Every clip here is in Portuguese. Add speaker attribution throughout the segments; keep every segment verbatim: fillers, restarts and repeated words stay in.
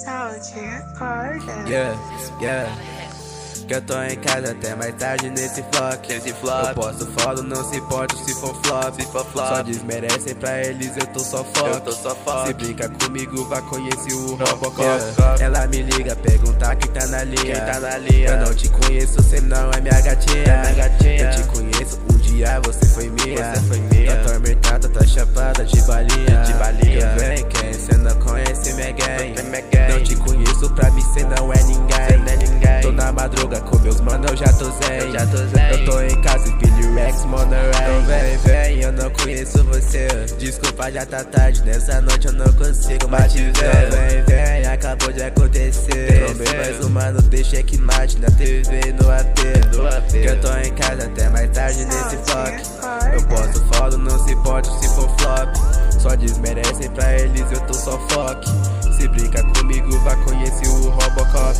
Speaker 1: Saúde, acorda.
Speaker 2: Yeah, yeah. Que eu tô em casa até mais tarde nesse flock. Nesse flop. Eu posto follow, não se importa se for flop. Se for flop. Só desmerecem pra eles, eu tô só foco.
Speaker 3: Eu tô só foco.
Speaker 2: Se brinca comigo, vai conhecer o Robocop. Yeah. Ela me liga, pergunta quem tá na linha.
Speaker 3: Quem tá na linha?
Speaker 2: Eu não te conheço, cê não é minha gatinha.
Speaker 3: É minha gatinha.
Speaker 2: Eu te conheço, um dia você foi minha.
Speaker 3: Você foi minha.
Speaker 2: Tô atormentada, tá chapada de balinha.
Speaker 3: De balinha.
Speaker 2: Eu venho, quem cê não conhece minha gang.
Speaker 3: Minha gang.
Speaker 2: Não te conheço, pra mim cê não é ninguém.
Speaker 3: Cê não é ninguém.
Speaker 2: Tô na madruga com meus mano, eu já tô zen.
Speaker 3: Eu já tô zen.
Speaker 2: Eu tô em casa e Billy Rex, Monterey. Então vem, vem, eu não conheço você. Desculpa, já tá tarde, nessa noite eu não consigo mais te ver. Então vem, vem, acabou de acontecer. Trombei mais um mano, deixei que mate na T V, no A P. Que eu tô em casa até mais tarde nesse flock. Eu posto follow, não se pode se for flop. Só desmerecem pra eles, eu tô só foque. Se brinca comigo, vai conhecer o Robocop.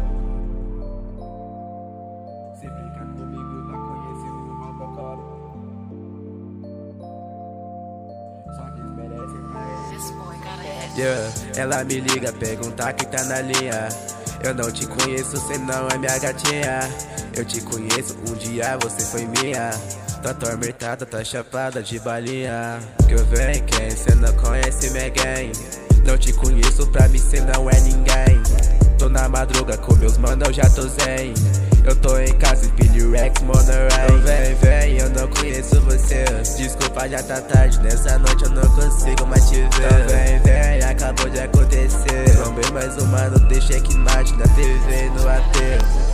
Speaker 2: Se brinca comigo, vai conhecer o Robocop. Só desmerecem pra eles. Yeah. Ela me liga, pergunta quem tá na linha. Eu não te conheço, cê não é minha gatinha. Eu te conheço, um dia você foi minha. Tá atormentada, tá chapada de balinha. Que eu venho, quem cê não conhece minha gang. Não te conheço, pra mim cê não é ninguém. Tô na madruga com meus mano, eu já tô zen. Eu tô em casa e Billy Rex, Monterey. Então vem, vem, eu não conheço você. Desculpa, já tá tarde, nessa noite eu não consigo mais te ver. Então vem, vem, acabou de acontecer. Trombei mais um mano, deixei que mate na T V, no A T.